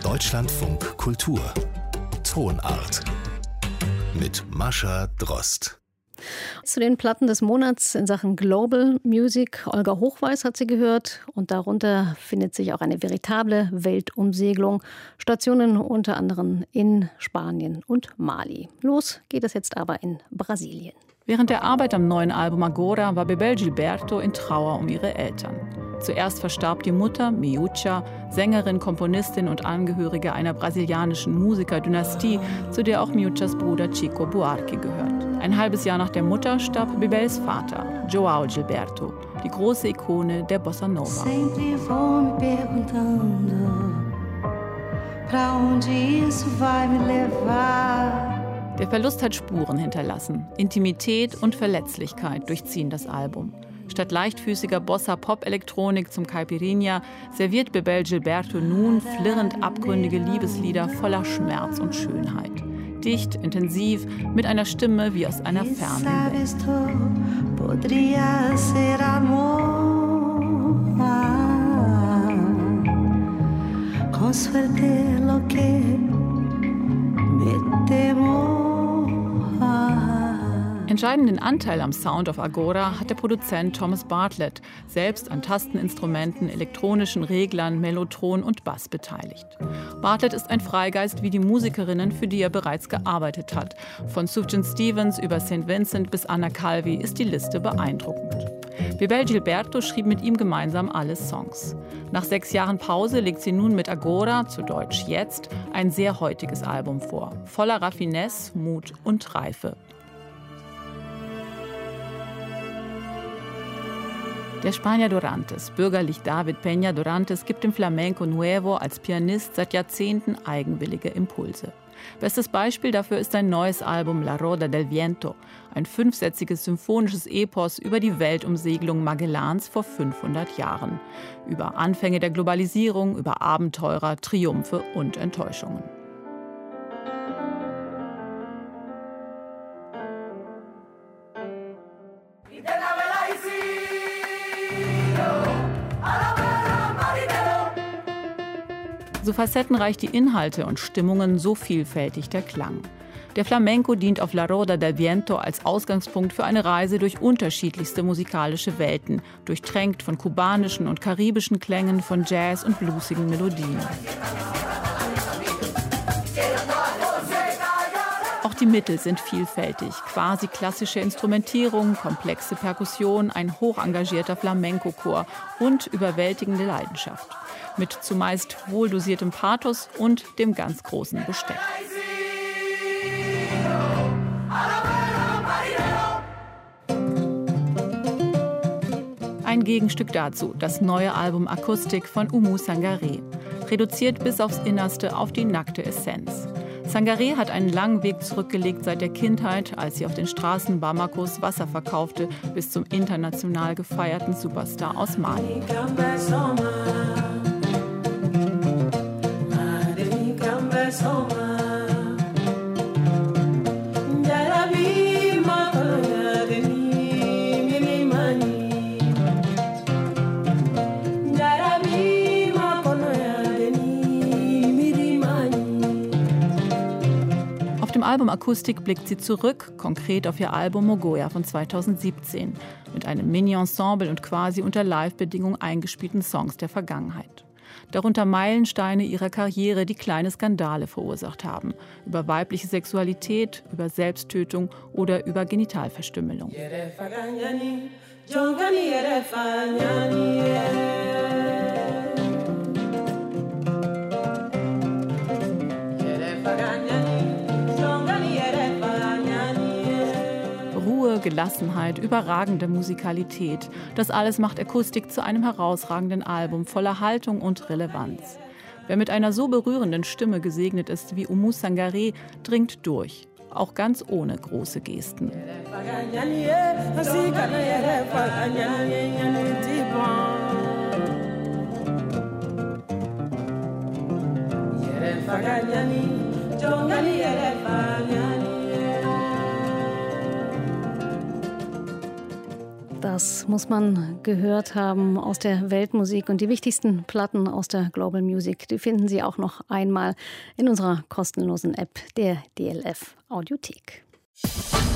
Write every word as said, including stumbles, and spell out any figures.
Deutschlandfunk Kultur Tonart mit Mascha Drost. Zu den Platten des Monats in Sachen Global Music. Olga Hochweis hat sie gehört und darunter findet sich auch eine veritable Weltumsegelung. Stationen unter anderem in Spanien und Mali. Los geht es jetzt aber in Brasilien. Während der Arbeit am neuen Album Agora war Bebel Gilberto in Trauer um ihre Eltern. Zuerst verstarb die Mutter, Miúcha, Sängerin, Komponistin und Angehörige einer brasilianischen Musikerdynastie, zu der auch Miúchas Bruder Chico Buarque gehört. Ein halbes Jahr nach der Mutter starb Bebels Vater, João Gilberto, die große Ikone der Bossa Nova. Der Verlust hat Spuren hinterlassen. Intimität und Verletzlichkeit durchziehen das Album. Statt leichtfüßiger Bossa-Pop-Elektronik zum Caipirinha serviert Bebel Gilberto nun flirrend abgründige Liebeslieder voller Schmerz und Schönheit. Dicht, intensiv, mit einer Stimme wie aus einer fernen Welt. Entscheidenden Anteil am Sound of Agora hat der Produzent Thomas Bartlett, selbst an Tasteninstrumenten, elektronischen Reglern, Mellotron und Bass beteiligt. Bartlett ist ein Freigeist wie die Musikerinnen, für die er bereits gearbeitet hat. Von Sufjan Stevens über Saint Vincent bis Anna Calvi ist die Liste beeindruckend. Bebel Gilberto schrieb mit ihm gemeinsam alle Songs. Nach sechs Jahren Pause legt sie nun mit Agora, zu Deutsch Jetzt, ein sehr heutiges Album vor. Voller Raffinesse, Mut und Reife. Der Spanier Dorantes, bürgerlich David Peña Dorantes, gibt dem Flamenco Nuevo als Pianist seit Jahrzehnten eigenwillige Impulse. Bestes Beispiel dafür ist sein neues Album La Roda del Viento, ein fünfsätziges symphonisches Epos über die Weltumsegelung Magellans vor fünfhundert Jahren. Über Anfänge der Globalisierung, über Abenteurer, Triumphe und Enttäuschungen. So facettenreich die Inhalte und Stimmungen, so vielfältig der Klang. Der Flamenco dient auf La Roda del Viento als Ausgangspunkt für eine Reise durch unterschiedlichste musikalische Welten, durchtränkt von kubanischen und karibischen Klängen, von Jazz und bluesigen Melodien. Auch die Mittel sind vielfältig. Quasi klassische Instrumentierung, komplexe Perkussion, ein hochengagierter Flamenco-Chor und überwältigende Leidenschaft. Mit zumeist wohldosiertem Pathos und dem ganz großen Besteck. Ein Gegenstück dazu, das neue Album Akustik von Oumou Sangaré. Reduziert bis aufs Innerste auf die nackte Essenz. Sangaré hat einen langen Weg zurückgelegt seit der Kindheit, als sie auf den Straßen Bamakos Wasser verkaufte, bis zum international gefeierten Superstar aus Mali. Auf dem Album Akustik blickt sie zurück, konkret auf ihr Album Mogoya von zweitausendsiebzehn, mit einem Mini-Ensemble und quasi unter Live-Bedingungen eingespielten Songs der Vergangenheit. Darunter Meilensteine ihrer Karriere, die kleine Skandale verursacht haben. Über weibliche Sexualität, über Selbsttötung oder über Genitalverstümmelung. Ruhe, Gelassenheit, überragende Musikalität. Das alles macht Akustik zu einem herausragenden Album voller Haltung und Relevanz. Wer mit einer so berührenden Stimme gesegnet ist wie Oumou Sangaré, dringt durch. Auch ganz ohne große Gesten. Das Das muss man gehört haben aus der Weltmusik. Und die wichtigsten Platten aus der Global Music, die finden Sie auch noch einmal in unserer kostenlosen App, der D L F Audiothek.